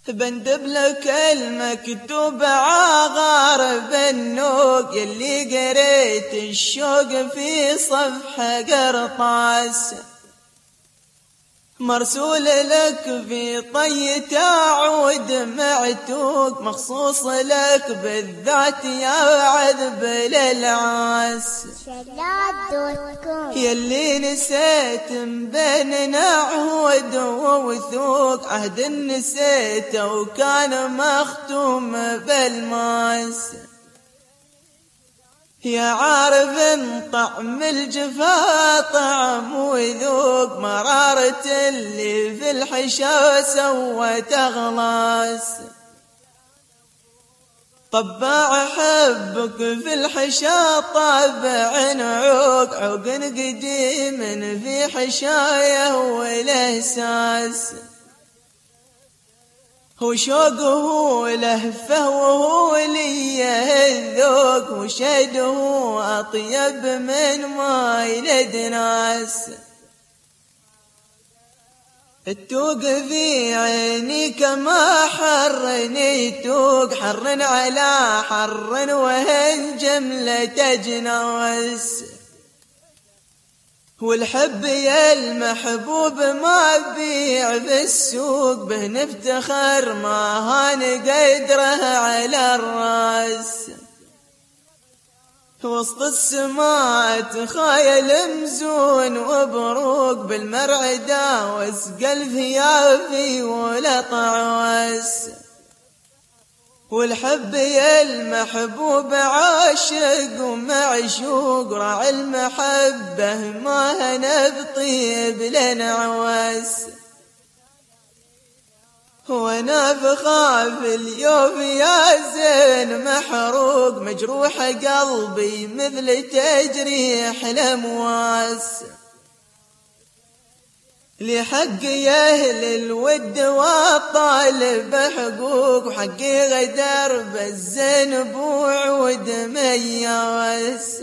بندب لك المكتوب عغار بالنوق يلي قريت الشوق في صفحة قرطاس، مرسول لك في طي تعود معتوق مخصوص لك بالذات يا عذب للعاس. يلي نسيت بيننا عهود ووثوق عهد نسيته وكان مختوم بالماس، يا عارف طعم الجفا طعم وذوق مرارة اللي في الحشا سوت أغلاس. طباع حبك في الحشا طابع عوق عوق قديم في حشايه والإحساس، هو شوقه لهفه وهو ليه الذوق وشده أطيب من ما يلد ناس. التوق في عيني كما حرني توق حر على حر وهن جملة أجناس، والحب يا المحبوب ما بيع في السوق به نفتخر ما هان قدره على الراس. وسط السماء تخايل مزون وبروق بالمرعدة واسقى الفيافي ولا طعواس، والحب يا المحبوب عاشق ومعشوق راعي المحبة ما هنا بطيب لنعواس. وانا بخاف اليوم يا زين محروق مجروح قلبي مثل تجريح الامواس، لحق يا اهل الود والطالب حقوق وحقي غدر بالزين بوعود مياس.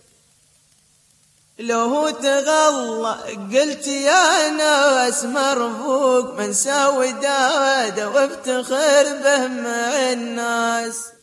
لو تغلى قلت يا ناس مرفوق من ساوي داده وافتخر به مع الناس.